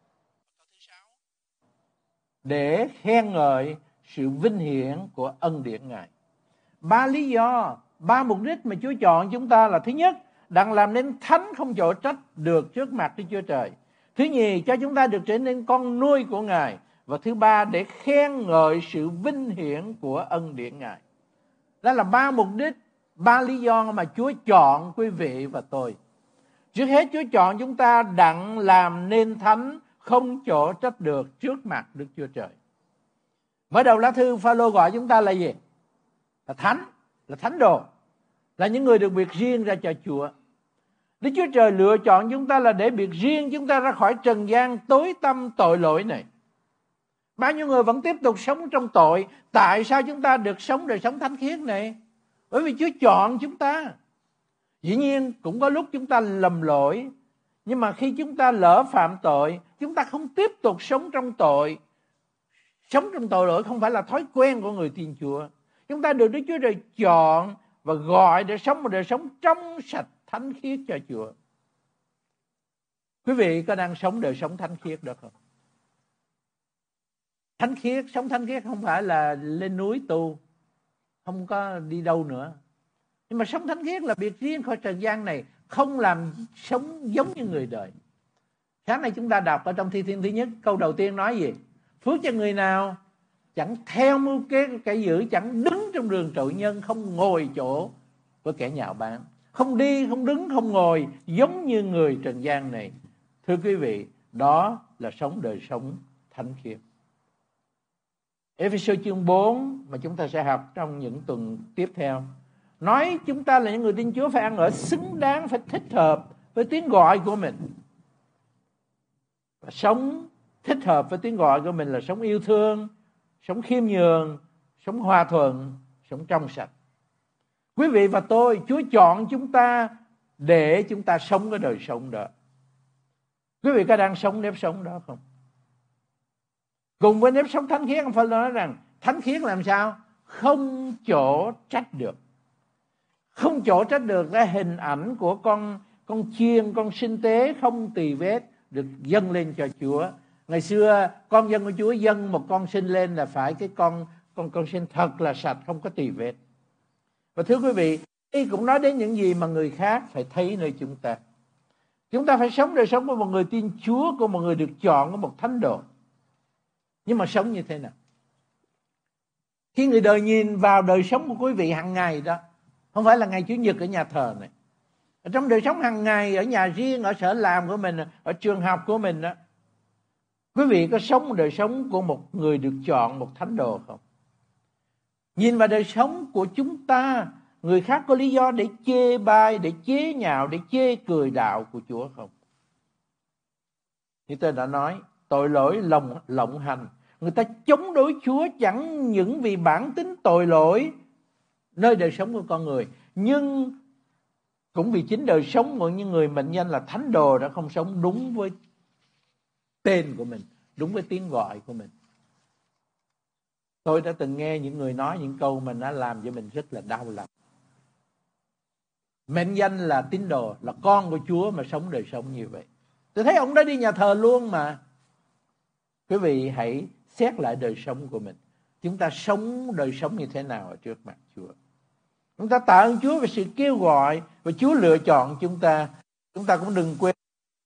để khen ngợi sự vinh hiển của ân điển Ngài. 3 lý do, 3 mục đích mà Chúa chọn chúng ta là: thứ nhất, đặng làm nên thánh không chỗ trách được trước mặt Đức Chúa Trời; thứ nhì, cho chúng ta được trở nên con nuôi của Ngài; và thứ ba, để khen ngợi sự vinh hiển của ân điển Ngài. Đó là 3 mục đích, 3 lý do mà Chúa chọn quý vị và tôi. Trước hết, Chúa chọn chúng ta đặng làm nên thánh không chỗ trách được trước mặt Đức Chúa Trời. Mở đầu lá thư, Phaolô gọi chúng ta là gì? Là thánh, là thánh đồ, là những người được biệt riêng ra cho Chúa. Đức Chúa Trời lựa chọn chúng ta là để biệt riêng chúng ta ra khỏi trần gian tối tăm tội lỗi này. Bao nhiêu người vẫn tiếp tục sống trong tội. Tại sao chúng ta được sống đời sống thánh khiết này? Bởi vì Chúa chọn chúng ta. Dĩ nhiên cũng có lúc chúng ta lầm lỗi, nhưng mà khi chúng ta lỡ phạm tội, chúng ta không tiếp tục sống trong tội. Sống trong tội lỗi không phải là thói quen của người tin Chúa. Chúng ta được Đức Chúa Trời chọn và gọi để sống một đời sống trong sạch thánh khiết cho Chúa. Quý vị có đang sống đời sống thánh khiết được không? Thánh khiết, sống thánh khiết không phải là lên núi tu, không có đi đâu nữa. Nhưng mà sống thánh khiết là biệt riêng khỏi trần gian này, không làm sống giống như người đời. Sáng nay chúng ta đọc ở trong Thi Thiên thứ nhất, câu đầu tiên nói gì? Phước cho người nào chẳng theo mưu kế của kẻ dữ, chẳng đứng trong đường tội nhân, không ngồi chỗ của kẻ nhạo báng, không đi, không đứng, không ngồi giống như người trần gian này. Thưa quý vị, đó là sống đời sống thánh khiết. Ê-phê-sô chương 4 mà chúng ta sẽ học trong những tuần tiếp theo nói chúng ta là những người tin Chúa phải ăn ở xứng đáng, phải thích hợp với tiếng gọi của mình. Và sống thích hợp với tiếng gọi của mình là sống yêu thương, sống khiêm nhường, sống hòa thuận, sống trong sạch. Quý vị và tôi, Chúa chọn chúng ta để chúng ta sống cái đời sống đó. Quý vị có đang sống nếp sống đó không? Cùng với nếp sống thánh khiết, ông Phaolô nói rằng thánh khiết làm sao? Không chỗ trách được. Không chỗ trách được là hình ảnh của con chiên, con sinh tế không tì vết được dâng lên cho Chúa. Ngày xưa con dân của Chúa dâng một con sinh lên là phải cái con sinh thật là sạch, không có tì vết. Và thưa quý vị, đây cũng nói đến những gì mà người khác phải thấy nơi chúng ta. Chúng ta phải sống đời sống của một người tin Chúa, của một người được chọn, của một thánh đồ. Nhưng mà sống như thế nào? Khi người đời nhìn vào đời sống của quý vị hàng ngày đó, không phải là ngày Chủ nhật ở nhà thờ này, ở trong đời sống hàng ngày, ở nhà riêng, ở sở làm của mình, ở trường học của mình đó, quý vị có sống một đời sống của một người được chọn, một thánh đồ không? Nhìn vào đời sống của chúng ta, người khác có lý do để chê bai, để chế nhạo, để chê cười đạo của Chúa không? Như tôi đã nói, tội lỗi lộng hành, người ta chống đối Chúa chẳng những vì bản tính tội lỗi nơi đời sống của con người, nhưng cũng vì chính đời sống của những người mệnh danh là thánh đồ đã không sống đúng với tên của mình, đúng với tiếng gọi của mình. Tôi đã từng nghe những người nói những câu mà nó làm cho mình rất là đau lòng. Mệnh danh là tín đồ, là con của Chúa mà sống đời sống như vậy. Tôi thấy ông đã đi nhà thờ luôn mà. Quý vị hãy xét lại đời sống của mình. Chúng ta sống đời sống như thế nào ở trước mặt Chúa? Chúng ta tạ ơn Chúa về sự kêu gọi và Chúa lựa chọn chúng ta. Chúng ta cũng đừng quên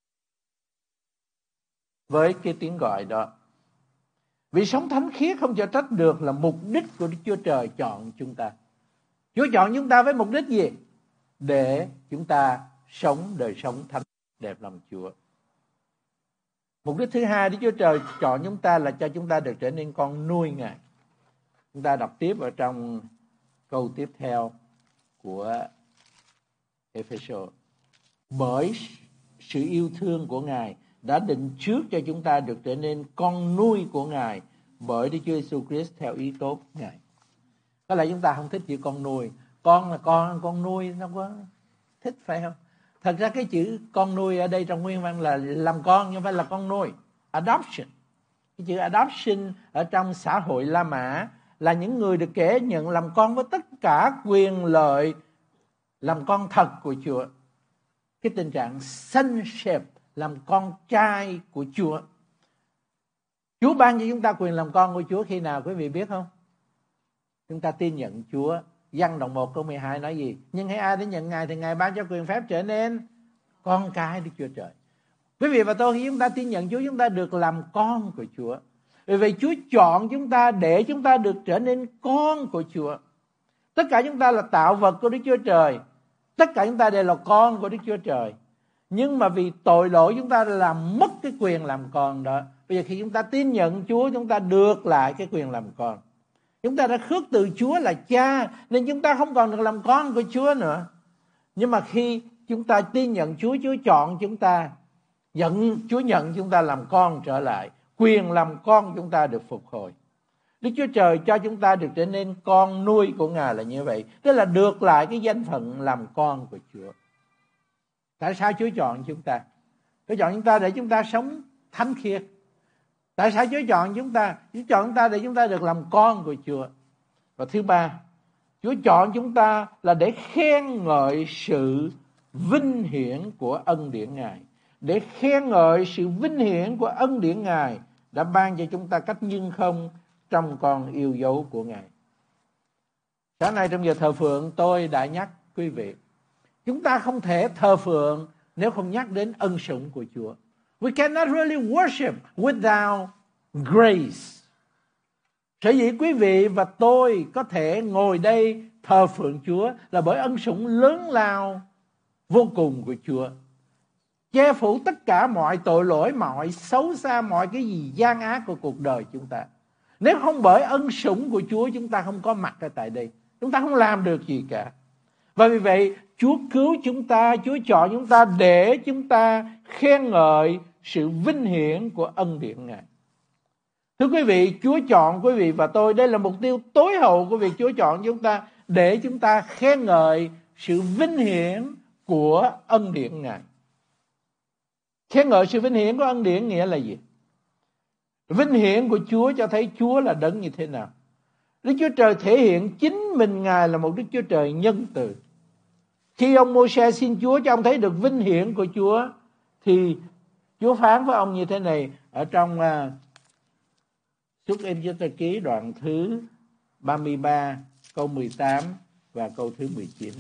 với cái tiếng gọi đó. Vì sống thánh khiết không cho trách được là mục đích của Đức Chúa Trời chọn chúng ta. Chúa chọn chúng ta với mục đích gì? Để chúng ta sống đời sống thánh đẹp lòng Chúa. Mục đích thứ hai, Đức Chúa Trời chọn chúng ta là cho chúng ta được trở nên con nuôi Ngài. Chúng ta đọc tiếp ở trong câu tiếp theo của Ê-phê-sô. Bởi sự yêu thương của Ngài, đã định trước cho chúng ta được trở nên con nuôi của Ngài bởi Đức Chúa Giêsu Christ theo ý tốt Ngài. Có lẽ chúng ta không thích chữ con nuôi. Con là con nuôi nó có thích phải không? Thật ra cái chữ con nuôi ở đây trong nguyên văn là làm con, nhưng không phải là con nuôi. Adoption. Cái chữ adoption ở trong xã hội La Mã là những người được kể nhận làm con với tất cả quyền lợi làm con thật của Chúa. Cái tình trạng sonship, làm con trai của Chúa. Chúa ban cho chúng ta quyền làm con của Chúa khi nào quý vị biết không? Chúng ta tin nhận Chúa. Giăng đoạn 1 câu 12 nói gì? Nhưng hãy ai đến nhận Ngài thì Ngài ban cho quyền phép trở nên con cái Đức Chúa Trời. Quý vị và tôi, khi chúng ta tin nhận Chúa, chúng ta được làm con của Chúa. Vì vậy Chúa chọn chúng ta để chúng ta được trở nên con của Chúa. Tất cả chúng ta là tạo vật của Đức Chúa Trời. Tất cả chúng ta đều là con của Đức Chúa Trời. Nhưng mà vì tội lỗi chúng ta làm mất cái quyền làm con đó. Bây giờ khi chúng ta tin nhận Chúa, chúng ta được lại cái quyền làm con. Chúng ta đã khước từ Chúa là cha, nên chúng ta không còn được làm con của Chúa nữa. Nhưng mà khi chúng ta tin nhận Chúa, Chúa chọn chúng ta, Chúa nhận chúng ta làm con trở lại. Quyền làm con chúng ta được phục hồi. Đức Chúa Trời cho chúng ta được trở nên con nuôi của Ngài là như vậy. Tức là được lại cái danh phận làm con của Chúa. Tại sao Chúa chọn chúng ta? Chúa chọn chúng ta để chúng ta sống thánh khiết. Tại sao Chúa chọn chúng ta? Chúa chọn chúng ta để chúng ta được làm con của Chúa. Và thứ ba, Chúa chọn chúng ta là để khen ngợi sự vinh hiển của ân điển Ngài. Để khen ngợi sự vinh hiển của ân điển Ngài đã ban cho chúng ta cách nhưng không trong con yêu dấu của Ngài. Sáng nay trong giờ thờ phượng tôi đã nhắc quý vị, chúng ta không thể thờ phượng nếu không nhắc đến ân sủng của Chúa. We cannot really worship without grace. Sở dĩ quý vị và tôi có thể ngồi đây thờ phượng Chúa là bởi ân sủng lớn lao vô cùng của Chúa. Che phủ tất cả mọi tội lỗi, mọi xấu xa, mọi cái gì gian ác của cuộc đời chúng ta. Nếu không bởi ân sủng của Chúa, chúng ta không có mặt ở tại đây. Chúng ta không làm được gì cả. Và vì vậy, Chúa cứu chúng ta, Chúa chọn chúng ta để chúng ta khen ngợi sự vinh hiển của ân điển Ngài. Thưa quý vị, Chúa chọn quý vị và tôi, đây là mục tiêu tối hậu của việc Chúa chọn chúng ta, để chúng ta khen ngợi sự vinh hiển của ân điển Ngài. Khen ngợi sự vinh hiển của ân điển nghĩa là gì? Vinh hiển của Chúa cho thấy Chúa là đấng như thế nào. Đức Chúa Trời thể hiện chính mình Ngài là một Đức Chúa Trời nhân từ. Khi ông Mô-se xin Chúa cho ông thấy được vinh hiển của Chúa, thì Chúa phán với ông như thế này ở trong Xuất Ê-díp-tô ký đoạn thứ 33 câu 18 và câu thứ 19.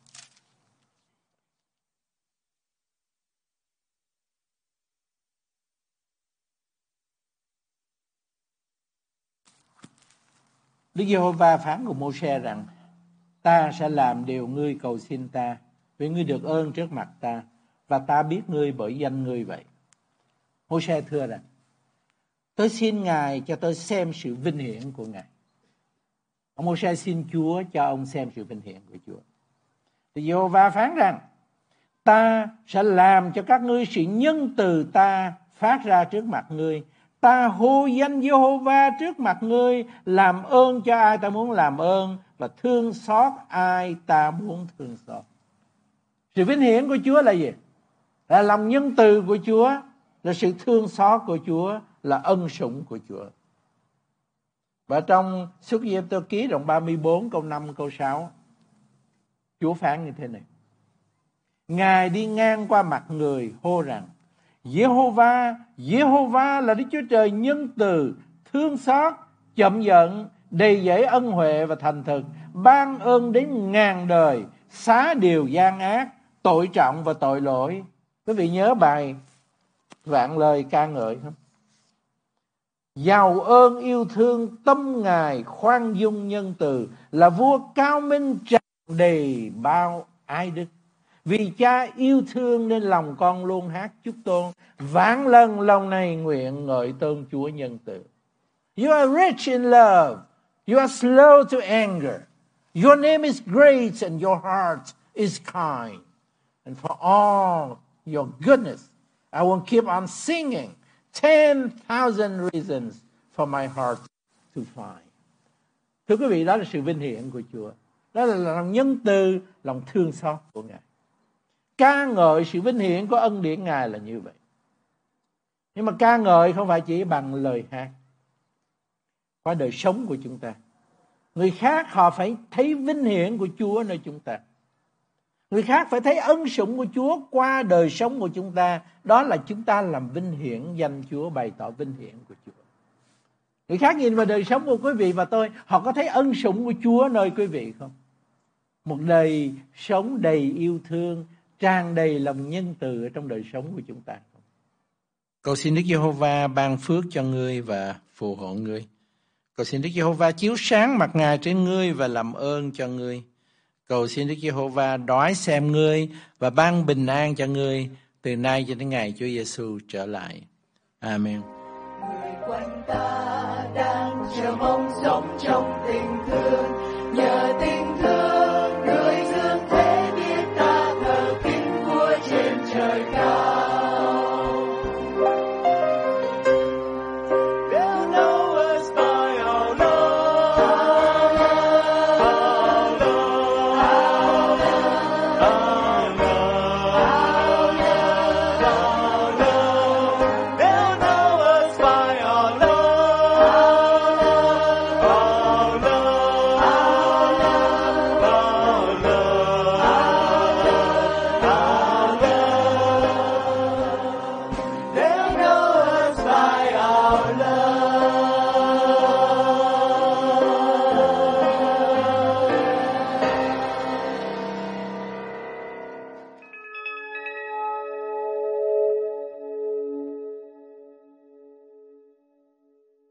Đức Giê-hô-va phán cùng Mô-se rằng: ta sẽ làm điều ngươi cầu xin ta, vì ngươi được ơn trước mặt ta, và ta biết ngươi bởi danh ngươi vậy. Mô-se thưa rằng: tôi xin Ngài cho tôi xem sự vinh hiển của Ngài. Ông Mô-se xin Chúa cho ông xem sự vinh hiển của Chúa. Thì Giê-hô-va phán rằng: ta sẽ làm cho các ngươi sự nhân từ ta phát ra trước mặt ngươi. Ta hô danh Giê-hô-va trước mặt ngươi, làm ơn cho ai ta muốn làm ơn, và thương xót ai ta muốn thương xót. Sự vinh hiển của Chúa là gì? Là lòng nhân từ của Chúa, là sự thương xót của Chúa, là ân sủng của Chúa. Và trong Xuất Ê-díp-tô ký đoạn 34 câu 5 câu 6, Chúa phán như thế này: Ngài đi ngang qua mặt người hô rằng: Giê-hô-va, Giê-hô-va là Đức Chúa Trời nhân từ, thương xót, chậm giận, đầy dẫy ân huệ và thành thực, ban ơn đến ngàn đời, xá điều gian ác, tội trọng và tội lỗi. Quý vị nhớ bài vạn lời ca ngợi không? Giàu ơn yêu thương, tâm Ngài khoan dung nhân từ, là vua cao minh tràn đầy bao ái đức. Vì cha yêu thương nên lòng con luôn hát chúc tôn, vạn lần lòng này nguyện ngợi tôn Chúa nhân từ. You are rich in love, you are slow to anger, your name is great and your heart is kind, and for all your goodness I will keep on singing 10,000 reasons for my heart to find. Thưa quý vị, đó là sự vinh hiển của Chúa. Đó là lòng nhân từ, lòng thương xót của Ngài. Ca ngợi sự vinh hiển của ân điển Ngài là như vậy. Nhưng mà ca ngợi không phải chỉ bằng lời hát, qua đời sống của chúng ta. Người khác họ phải thấy vinh hiển của Chúa nơi chúng ta. Người khác phải thấy ân sủng của Chúa qua đời sống của chúng ta. Đó là chúng ta làm vinh hiển danh Chúa, bày tỏ vinh hiển của Chúa. Người khác nhìn vào đời sống của quý vị và tôi, họ có thấy ân sủng của Chúa nơi quý vị không? Một đời sống đầy yêu thương, tràn đầy lòng nhân từ ở trong đời sống của chúng ta. Cầu xin Đức Giê-hô-va ban phước cho ngươi và phù hộ ngươi. Cầu xin Đức Giê-hô-va chiếu sáng mặt Ngài trên ngươi và làm ơn cho ngươi. Cầu xin Đức Giê-hô-va đói xem ngươi và ban bình an cho ngươi từ nay cho đến ngày Chúa Giêsu trở lại. Amen. Người quanh ta đang chờ mong sống trong tình thương, nhờ tình